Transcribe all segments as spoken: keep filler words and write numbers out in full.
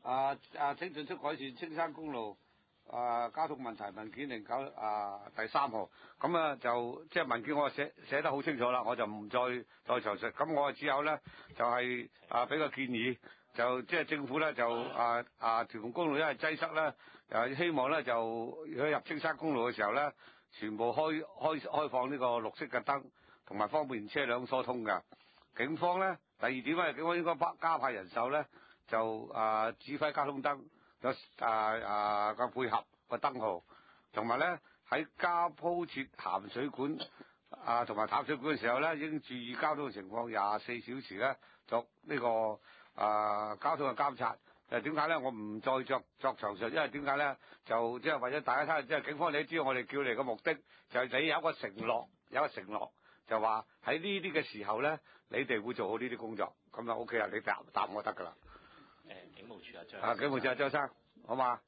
啊啊，請盡速改善青山公路啊交通問題文件零九啊第三號。咁啊就即係文件我寫寫得好清楚啦，我就唔再再詳述。咁我只有咧就係、是、啊俾個建議，就即係政府咧就啊啊屯門公路因為擠塞咧，誒希望咧就如果入青山公路嘅時候咧，全部開開開放呢個綠色嘅燈，同埋方便車輛疏通嘅。警方咧第二點咧，警方應該加派人手咧，就啊指揮交通燈有啊啊個配合個燈號，同埋咧喺加鋪設鹹水管啊同埋淡水管嘅時候咧，應注意交通嘅情況，廿四小時咧作呢、這個啊交通嘅監察。誒點解咧？我唔再作作詳述，因為點解咧？就即係為咗大家睇，即係警方你都知道，我哋叫你嘅目的就係、是、你有一個承諾，有一個承諾就話喺呢啲嘅時候咧，你哋會做好呢啲工作，咁就 O K 啦，你答答我得㗎啦。 誒，警務處阿張啊，警務處阿張生，好嘛？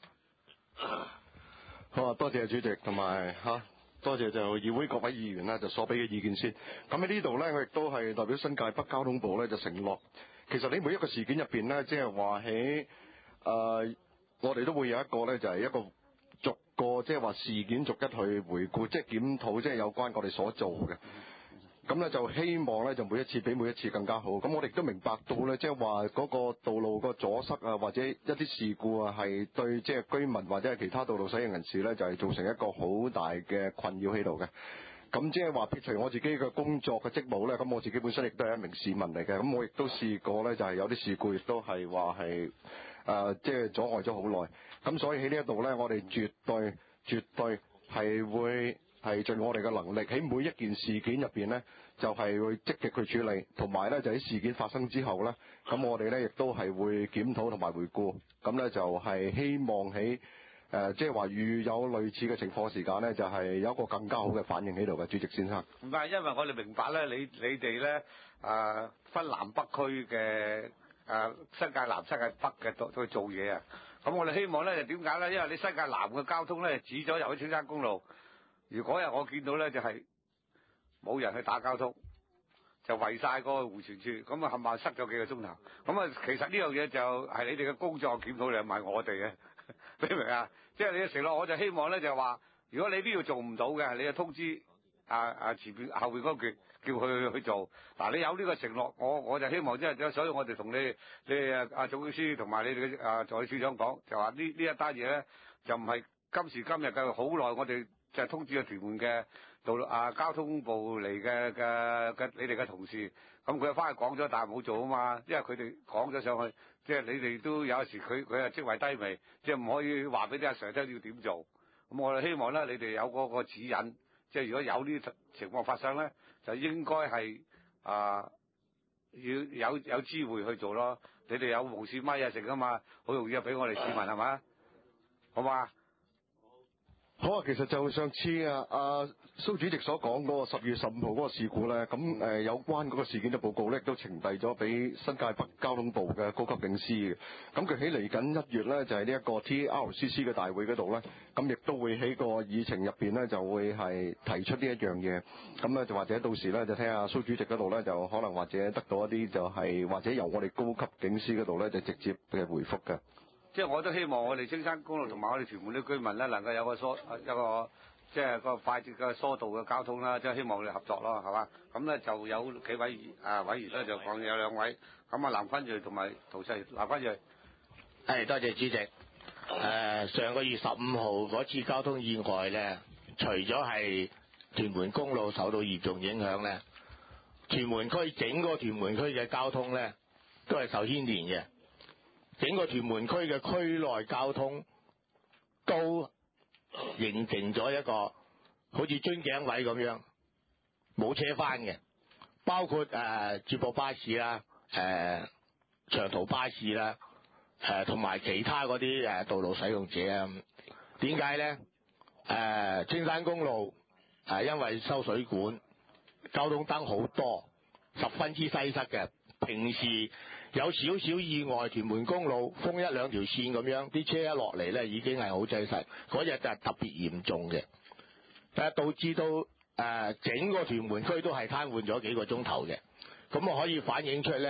好啊，多謝主席同埋嚇，多謝就議會各位議員啦，就所俾嘅意見先。咁喺呢度咧，我亦都係代表新界北交通部咧，就承諾，其實你每一個事件入邊咧，即係話喺誒，我哋都會有一個咧，就係一個逐個即係話事件逐一去回顧，即係檢討，即係有關我哋所做嘅。咁咧就希望咧就每一次比每一次更加好。咁我哋亦都明白到咧，即係話嗰個道路個阻塞啊，或者一啲事故啊，係對即係居民或者係其他道路使用人士咧，就係造成一個好大嘅困擾喺度嘅。咁即係話撇除我自己嘅工作嘅職務咧，咁我自己本身亦都係一名市民嚟嘅。咁我亦都試過咧，就係有啲事故亦都係話係誒，即係阻礙咗好耐。咁所以喺呢一度咧，我哋絕對絕對係會係盡我哋嘅能力，喺每一件事件入邊呢，就係、是、會積極去處理，同埋呢，就喺事件發生之後呢，咁我哋呢亦都係會檢討同埋回顧，咁呢，就係希望喺誒即係話遇有類似嘅情況時間呢，就係、是、有一個更加好嘅反應喺度嘅，主席先生。 唔係，因為我哋明白呢，你你哋呢誒、呃、分南北區嘅誒新界南、新界北嘅去做嘢啊，咁我哋希望呢，就點解呢？因為你新界南嘅交通呢，指咗入去青山公路。如果日我見到咧，就係、是、冇人去打交通，就圍晒個迴旋處，咁啊冚唪唥塞咗幾個鐘頭。咁啊，其實呢樣嘢就係你哋嘅工作檢討，你係問我哋嘅，你明唔明啊？即係你嘅承諾，我就希望咧就係話，如果你呢度做唔到嘅，你就通知啊啊前邊後邊嗰橛，叫佢去做。嗱，你有呢個承諾，我我就希望即係，所以我哋同你你啊啊總經理同埋你哋嘅啊助理處長講，就話呢呢一單嘢咧，就唔係今時今日嘅，好耐我哋。就係通知個屯門嘅道路啊交通部嚟嘅嘅嘅你哋嘅同事，咁佢翻去講咗，但係冇做啊嘛，因為佢哋講咗上去，即係你哋都有時佢佢啊職位低微，即係唔可以話俾啲阿 Sir 聽要點做。咁我哋希望咧，你哋有嗰個指引，即係如果有呢啲情況發生咧，就應該係啊要有有機會去做咯。你哋有無線咪啊成啊嘛，好容易啊俾我哋市民係嘛，好嘛？ 好啊，其實就上次啊，阿蘇主席所講嗰個十月十五號嗰個事故咧，咁誒、呃、有關嗰個事件嘅報告咧，都呈遞咗俾新界北交通部嘅高級警司嘅。咁佢喺嚟緊一月咧，就係呢一個 T A R C C 嘅大會嗰度咧，咁亦都會喺個議程入邊咧，就會係提出呢一樣嘢。咁咧就或者到時咧，就聽下蘇主席嗰度咧，就可能或者得到一啲就係、是、或者由我哋高級警司嗰度咧，就直接嘅回覆嘅。 即係我都希望我哋青山公路同埋我哋屯門啲居民咧，能夠有個疏一個即係個快捷嘅疏導嘅交通啦，即係希望我哋合作咯，係嘛？咁咧就有幾位啊委員咧就講有兩位，咁啊藍坤鋭同埋涂世藍坤鋭。 係多謝主席。誒、呃、上個月十五號嗰次交通意外咧，除咗係屯門公路受到嚴重影響咧，屯門區整個屯門區嘅交通咧都係受牽連嘅。整個屯門區嘅區內交通都形成咗一個好似樽頸位咁樣，冇車返嘅，包括誒、呃、接駁巴士啦、誒、呃、長途巴士啦、誒同埋其他嗰啲誒道路使用者啊。點解咧？誒、呃、青山公路誒、呃、因為收水管，交通燈好多，十分之擠塞嘅。平時有少少意外，屯門公路封一兩條線咁樣，啲車一落嚟咧已經係好擠塞。嗰日就係特別嚴重嘅，誒導致到誒、呃、整個屯門區都係癱瘓咗幾個鐘頭嘅。咁我可以反映出咧，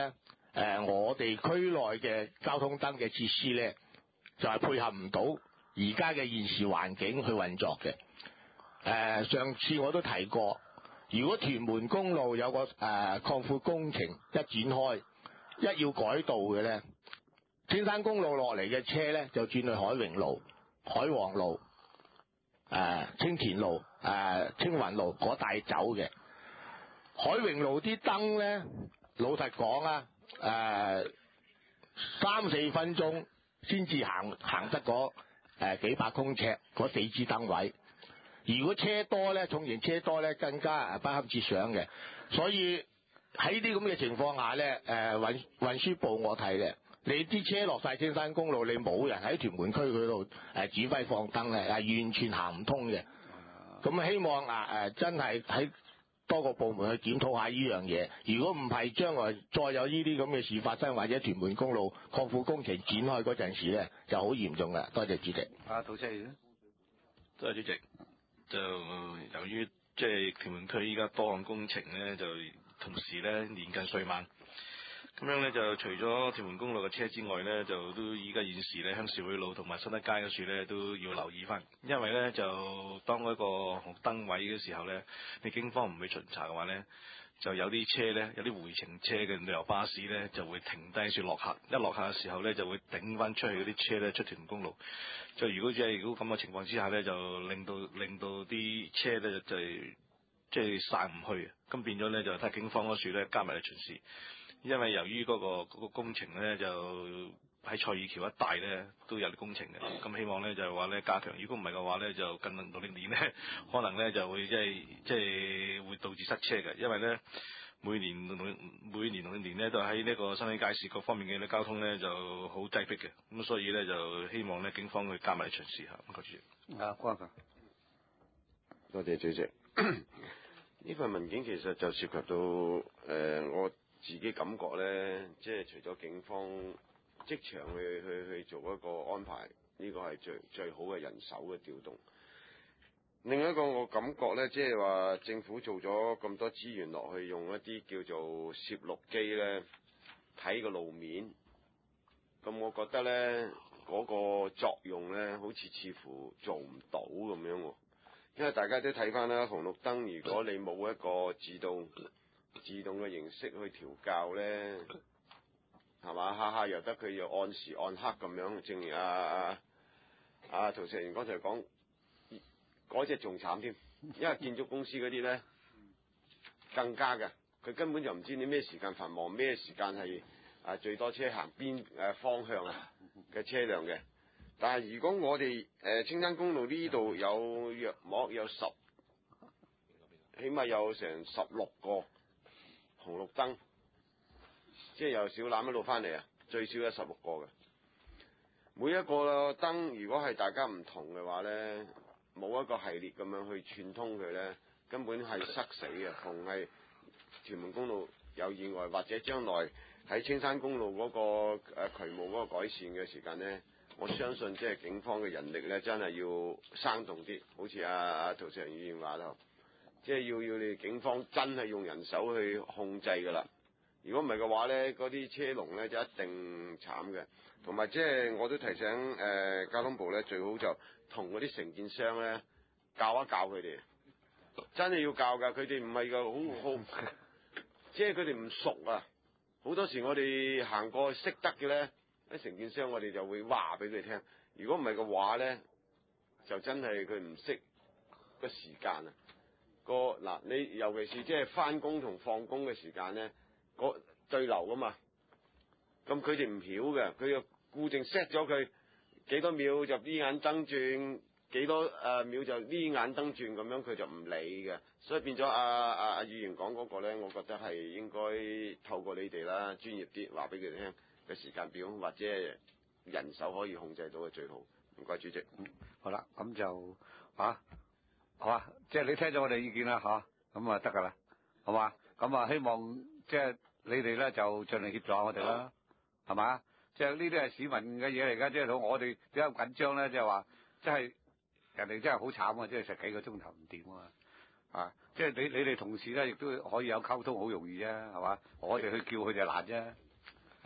呃、我哋區內嘅交通燈嘅設施咧，就係、是、配合唔到而家嘅現時環境去運作嘅。誒、呃、上次我都提過，如果屯門公路有個誒、呃、擴闊工程一展開，一要改道嘅咧，青山公路落嚟嘅車咧就轉去海榮路、海皇路、誒、呃、青田路、誒、呃、青雲路嗰帶走嘅。海榮路啲燈咧，老實講啊，誒、呃、三四分鐘先至行行得嗰誒、呃、幾百公尺嗰四支燈位。如果車多咧，重型車多咧，更加不堪設想嘅。所以喺啲咁嘅情況下咧，誒運運輸部我睇咧，你啲車落晒青山公路，你冇人喺屯門區嗰度誒指揮放燈咧，係完全行唔通嘅。咁希望啊誒、呃、真係喺多個部門去檢討下呢樣嘢。如果唔係將來再有呢啲咁嘅事發生，或者屯門公路擴闊工程展開嗰陣時咧，就好嚴重啦。多謝主席。 啊，涂車員， 多謝主席。就由於即係屯門區依家多項工程咧，就同時咧年近歲晚，咁樣咧就除咗屯門公路嘅車之外咧，就都依家現時咧鄉事會路同埋新德街嗰處咧都要留意翻，因為咧就當嗰個紅燈位嘅時候咧，你警方唔去巡查嘅話咧，就有啲車咧，有啲回程車嘅旅遊巴士咧就會停低住落客，一落客嘅時候咧就會頂翻出去嗰啲車咧出屯門公路。就如果即係如果咁嘅情況之下咧，就令到令到啲車咧就係即係散唔去，咁變咗咧就睇警方嗰處咧加埋嚟巡視，因為由於嗰、個嗰個工程咧就喺蔡爾橋一帶咧都有啲工程嘅，咁希望咧就係話咧加強，如果唔係嘅話咧就近農曆年咧可能咧就會即係即係會導致塞車嘅，因為咧每年每年農曆年咧都喺呢個新墟街市各方面嘅交通咧就好擠迫嘅，咁所以咧就希望咧警方去加埋嚟巡視下。唔該主席。 啊，關強。 多謝主席。呢份文件其實就涉及到誒、呃、我自己感覺咧，即係除咗警方即場去去去做一個安排，呢、這個係最最好嘅人手嘅調動。另一個我感覺咧，即係話政府做咗咁多資源落去，用一啲叫做攝錄機咧睇個路面，咁我覺得咧嗰、那個作用咧，好似似乎做唔到咁樣喎。因為大家都睇翻啦，紅綠燈如果你冇一個自動自動嘅形式去調校咧，係嘛，下下由得佢又按時按刻咁樣，正如阿阿阿涂石賢剛才講，嗰隻仲慘添，因為建築公司嗰啲咧更加嘅，佢根本就唔知你咩時間繁忙，咩時間係啊最多車行邊誒方向嘅車輛嘅。但係如果我哋誒青山公路呢度有約莫有十，起碼有成十六個紅綠燈，即係由小欖一路翻嚟啊，最少有十六個嘅。每一個燈如果係大家唔同嘅話咧，冇一個系列咁樣去串通佢咧，根本係塞死嘅。逢係屯門公路有意外，或者將來喺青山公路嗰個誒渠務嗰個改善嘅時間咧，我相信即係警方嘅人力咧，真係要生動啲，好似阿阿涂石賢議員話咯，即係要要你警方真係用人手去控制㗎啦。如果唔係嘅話咧，嗰啲車龍咧就一定慘嘅。同埋即係我都提醒誒、呃、交通部咧，最好就同嗰啲承建商咧教一教佢哋，真係要教㗎。佢哋唔係個好好，即係佢哋唔熟啊。好多時我哋行過識得嘅咧，啲承建商我哋就會話俾佢聽。如果唔係嘅話咧，就真係佢唔識個時間啊。個嗱，你尤其是即係翻工同放工嘅時間咧，個對流㗎嘛。咁佢哋唔曉嘅，佢又固定 set 咗佢幾多秒就呢眼燈轉，幾多誒秒就呢眼燈轉咁樣，佢就唔理嘅。所以變咗阿阿阿議員講嗰個咧，我覺得係應該透過你哋啦，專業啲話俾佢哋聽嘅時間表，或者人手可以控制到嘅最好。唔該，主席。 嗯，好啦，咁就啊，好啊，即係你聽咗我哋意見啦，嚇，咁啊得㗎啦，好嘛？咁啊希望即係你哋咧就盡力協助下我哋啦。係嘛？即係呢啲係市民嘅嘢嚟㗎，即係到我哋比較緊張咧，即係話，即係人哋真係好慘啊！即係食幾個鐘頭唔掂啊！啊，即係你你哋同事咧，亦都可以有溝通，好容易啫，係嘛？我哋去叫佢哋難啫。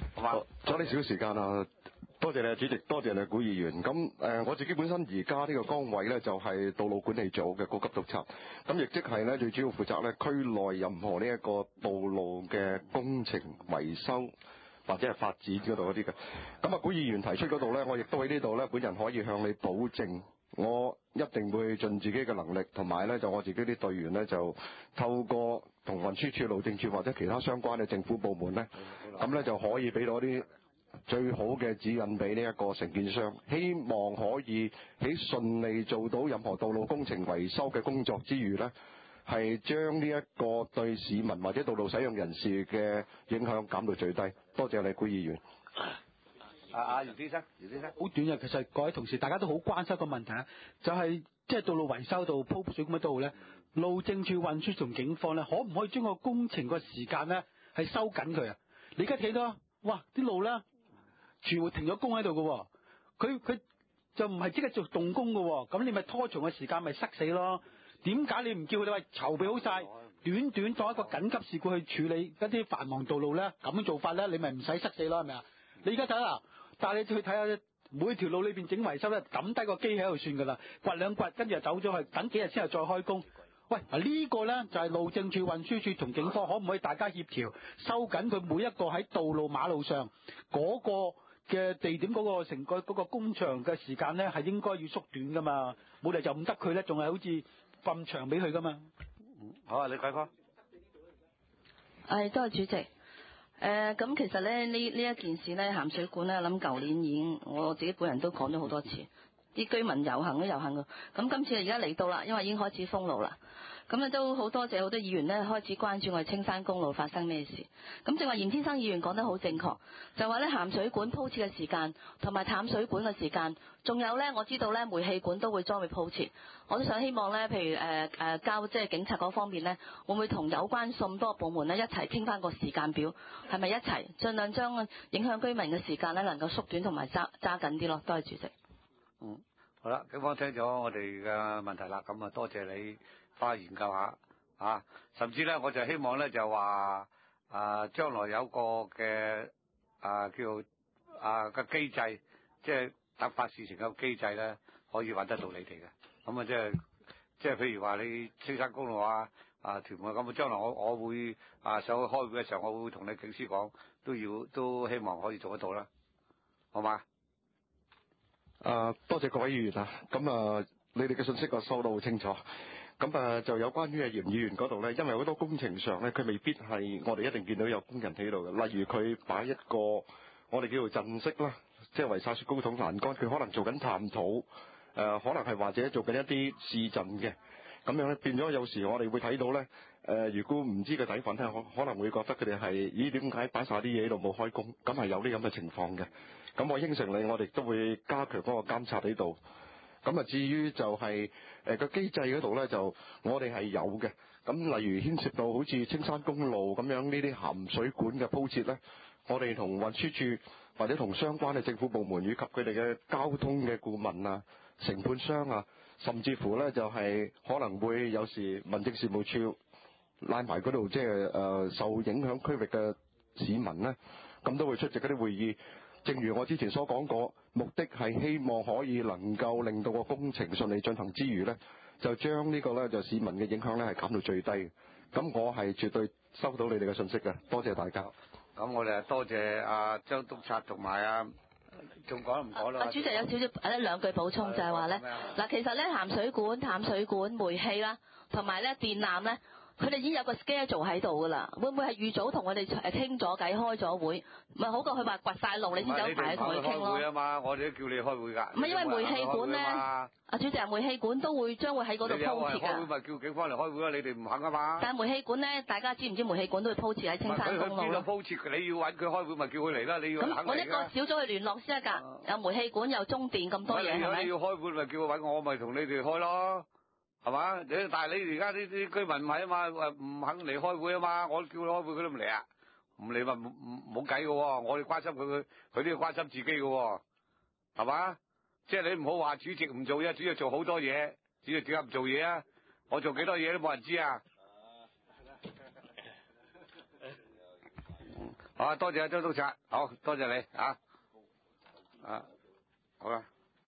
好嘛？ 阻你少時間啊！多謝你主席，多謝你古議員。咁誒、呃，我自己本身而家呢個崗位咧，就係、是、道路管理組嘅高級督察。咁亦即係咧，最主要負責咧區內任何呢一個道路嘅工程維修或者係發展嗰度嗰啲嘅。咁啊，古議員提出嗰度咧，我亦都喺呢度咧，本人可以向你保證，我一定會盡自己嘅能力，同埋咧就我自己啲隊員咧，就透過同運輸署、路政署或者其他相關嘅政府部門咧，咁咧就可以俾到啲最好嘅指引俾呢一個承建商，希望可以喺順利做到任何道路工程維修嘅工作之餘呢，係將呢一個對市民或者道路使用人士嘅影響減到最低。多謝你，古議員。 啊啊，姚先生，姚先生， 好短嘅，其實各位同事大家都好關心個問題啊，就係即係道路維修度鋪水咁嘅道路咧，路政署、運輸同警方咧，可唔可以將個工程個時間咧係收緊佢啊？你而家睇到，哇，啲路咧全部停咗工喺度嘅，佢佢就唔係即刻做動工嘅，咁你咪拖長個時間，咪塞死咯？點解你唔叫佢哋話籌備好晒，短短當一個緊急事故去處理一啲繁忙道路咧？咁樣做法咧，你咪唔使塞死咯，係咪啊？你而家睇下，但係你去睇下每條路裏邊整維修咧，抌低個機喺度算噶啦，掘兩掘，跟住就走咗去，等幾日之後再開工。喂，啊呢個咧就係路政署、運輸署同警方可唔可以大家協調，收緊佢每一個喺道路馬路上嗰個嘅地點嗰個成個嗰個工場嘅時間咧，係應該要縮短噶嘛？冇理由就唔得佢咧，仲係好似咁長俾佢噶嘛？ 好啊，李桂芳。 係，多謝主席。誒、呃，咁其實咧呢呢一件事咧，鹹水管咧，我諗舊年已經我自己本人都講咗好多次，啲居民遊行都遊行㗎。咁今次而家嚟到啦，因為已經開始封路啦。咁啊都好多謝好多議員咧開始關注我哋青山公路發生咩事。咁正話嚴天生議員講得好正確，就話咧鹹水管鋪設嘅時間同埋淡水管嘅時間，仲有咧我知道咧煤氣管都會將會鋪設。我都想希望咧，譬如誒誒、呃呃、交即係警察嗰方面咧，會唔會同有關咁多部門咧一齊傾翻個時間表，係咪一齊盡量將影響居民嘅時間咧能夠縮短同埋揸揸緊啲咯？多謝主席。 嗯，好啦，警方聽咗我哋嘅問題啦，咁啊多謝你翻去研究下啊，甚至咧我就希望咧就話啊將來有個嘅啊叫啊個機制，即係突發事情嘅機制咧，可以揾得到你哋嘅。咁啊即係即係譬如話你青山公路啊啊屯門咁啊，將來我我會啊上去開會嘅時候，我會同你警司講，都要都希望可以做得到啦，好嘛？ 啊，多謝各位議員啊！咁啊，你哋嘅信息我收到好清楚。咁啊，就有關於阿嚴議員嗰度咧，因為好多工程上咧，佢未必係我哋一定見到有工人喺度嘅。例如佢擺一個我哋叫做陣式啦，即係圍晒雪高筒欄杆，佢可能做緊探討，誒、呃，可能係或者做緊一啲試陣嘅。咁樣咧，變咗有時我哋會睇到咧，誒、呃，如果唔知個底粉咧，可可能會覺得佢哋係，咦，點解擺晒啲嘢喺度冇開工？咁係有啲咁嘅情況嘅。咁我應承你，我哋都會加強嗰個監察喺度。咁啊，至於就係誒個機制嗰度咧，就我哋係有嘅。咁例如牽涉到好似青山公路咁樣呢啲鹹水管嘅鋪設咧，我哋同運輸署或者同相關嘅政府部門以及佢哋嘅交通嘅顧問啊、承判商啊，甚至乎咧就係可能會有時民政事務處拉埋嗰度，即係誒受影響區域嘅市民咧，咁都會出席嗰啲會議。正如我之前所講過，目的係希望可以能夠令到個工程順利進行之餘呢，就將呢個呢就市民嘅影響呢係減到最低。咁我係絕對收到你哋嘅信息嘅，多謝大家。 咁我哋多謝阿張督察同埋啊，仲講唔講啦？ 啊，主席有少少一兩句補充就係話呢，嗱，其實呢鹹水管、淡水管、煤氣啦，同埋呢電纜呢。佢哋已經有個 schedule 喺度噶啦，會唔會係預早同我哋誒傾咗偈、開咗會，咪好過佢話掘晒路你先走埋去同佢傾咯？ 開會啊嘛，我哋都叫你開會㗎。 唔係因為煤氣管咧，阿主席，煤氣管都會將會喺嗰度鋪設㗎。 開會咪叫警方嚟開會咯，你哋唔肯啊嘛。 但係煤氣管咧，大家知唔知煤氣管都會鋪設喺青山公路咯？ 佢邊度鋪設？你要揾佢開會咪叫佢嚟啦，你要肯嚟㗎。 咁我呢個小組去聯絡先得㗎，有煤氣管有中電咁多嘢係咪？ 如果你要開會咪叫佢揾我，咪同你哋開咯。係嘛？你但係你而家呢啲居民唔係啊嘛，話唔肯嚟開會啊嘛，我叫佢開會佢都唔嚟啊，唔嚟咪唔冇計嘅喎，我哋關心佢，佢佢都要關心自己嘅喎，係嘛？即係你唔好話主席唔做嘢，主席做好多嘢，主席點解唔做嘢啊？我做幾多嘢都冇人知啊！ 好啊，多謝啊周督察，好多謝你啊，啊，好啦。